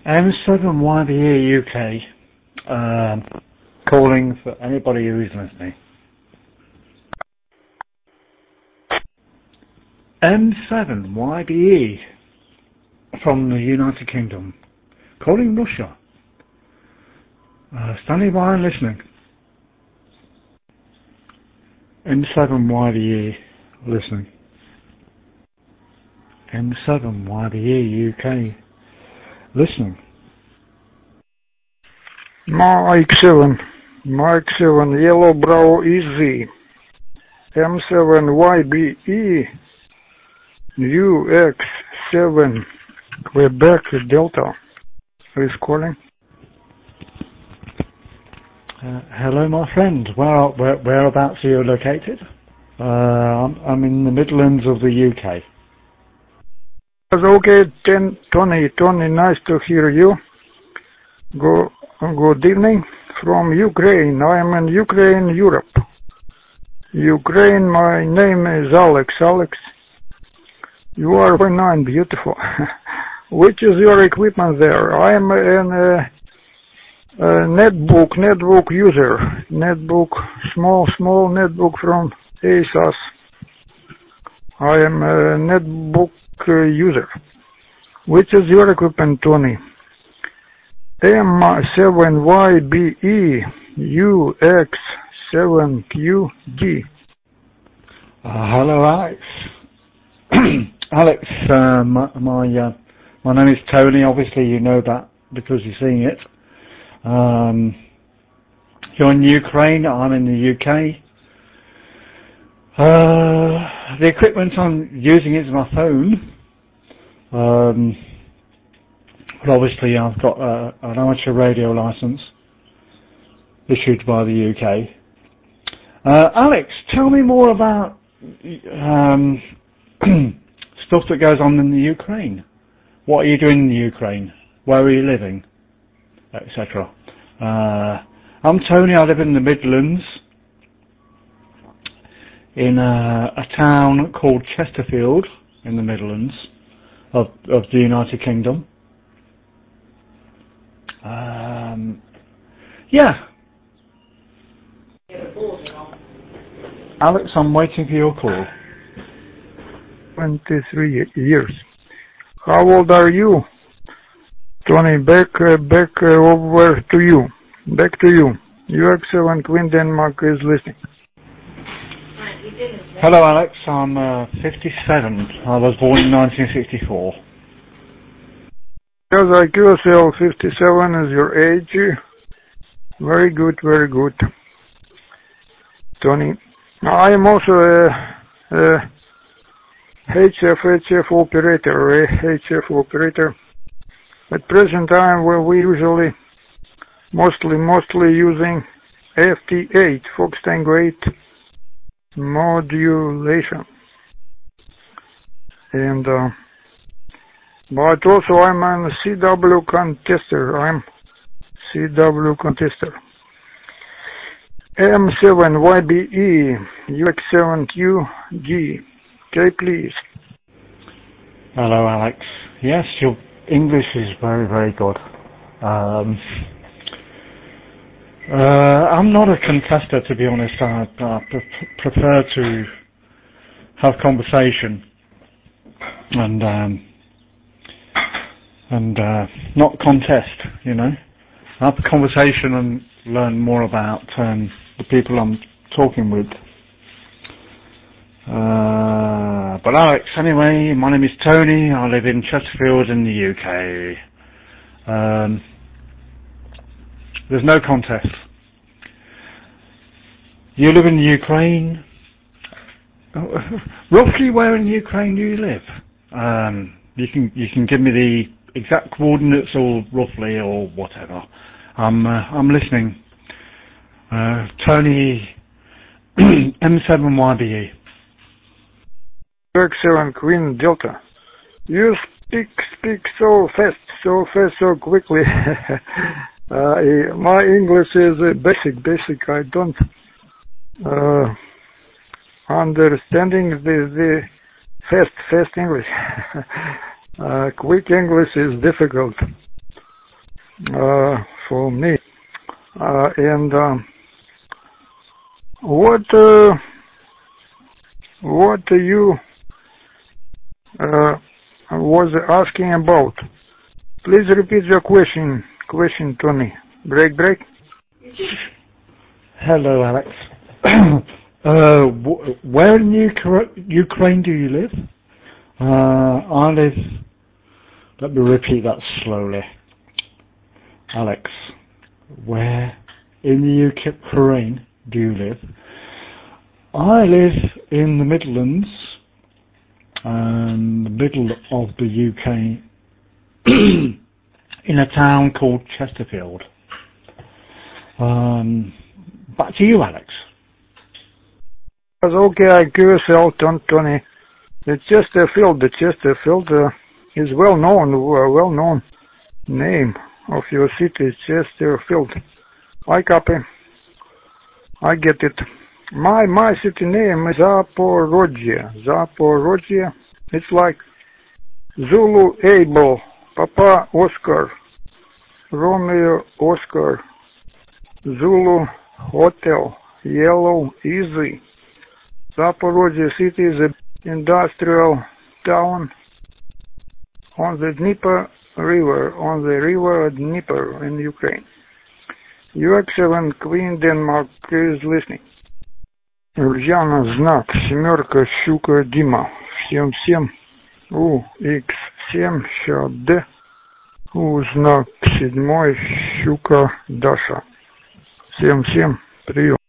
M7YBE UK, calling for anybody who is listening. M7YBE from the United Kingdom, calling Russia. Standing by and listening. M7YBE listening. M7YBE UK listening. Mike 7, Yellow Bravo Easy, M7YBE, UX7, Quebec Delta. Who is calling? Hello, my friend. Whereabouts are you located? I'm in the Midlands of the UK. Okay, Tony, nice to hear you. Good evening from Ukraine. I am in Ukraine, Europe. Ukraine, my name is Alex. Alex, you are very nice, beautiful. Which is your equipment there? I am a netbook user. Netbook, small netbook from ASUS. I am a netbook user. Which is your equipment, Tony? M7YBE UX7QG. Hello, Alex. Alex, my name is Tony. Obviously, you know that because you're seeing it. You're in Ukraine. I'm in the UK. The equipment I'm using is my phone. But obviously I've got an amateur radio license issued by the UK. Alex, tell me more about stuff that goes on in the Ukraine. What are you doing in the Ukraine? Where are you living? Etc. I'm Tony. I live in the Midlands, in a town called Chesterfield in the Midlands of the United Kingdom. Yeah. Alex, I'm waiting for your call. 23 years. How old are you? Tony, back over to you. Back to you. UX7 Queen Denmark is listening. Hello, Alex. I'm 57. I was born in 1964. Because IQSL 57 is your age. Very good, very good. Tony, I am also a HF operator. At present time, where we usually mostly using FT8, Fox Tango 8 modulation. And but also I'm a CW contester. M7YBE UX7QG. Okay, please. Hello, Alex. Yes, your English is very, very good. I'm not a contester, to be honest. I prefer to have conversation and not contest, you know. Have a conversation and learn more about the people I'm talking with. But Alex, anyway, my name is Tony. I live in Chesterfield in the UK. There's no contest. You live in Ukraine. Roughly where in Ukraine do you live? You can give me the exact coordinates or roughly or whatever. I'm listening. Tony M7YBE. UX7 Queen Delta. You speak so fast, so quickly. My English is basic. I don't understanding the fast English. Quick English is difficult. for me. And what you was asking about? Please repeat your question to me. Break. Hello, Alex. Where in Ukraine do you live? I live... Let me repeat that slowly. Alex, where in the Ukraine do you live? I live in the Midlands, the middle of the UK, in a town called Chesterfield. Back to you, Alex. Okay, I QSL Tony. The Chesterfield is well known name of your city, Chesterfield. I copy. I get it. My city name is Zaporozhye. It's like Zulu Abel, Papa Oscar, Romeo Oscar, Zulu Hotel, Yellow Easy. Zaporozhye city is an industrial town on the Dnieper River, Dnieper in Ukraine. Your excellent Queen Denmark is listening. Ульяна, знак, 7, щука, Дима. Всем, X7, ЩД, знак, 7, щука, Даша. Всем, прием.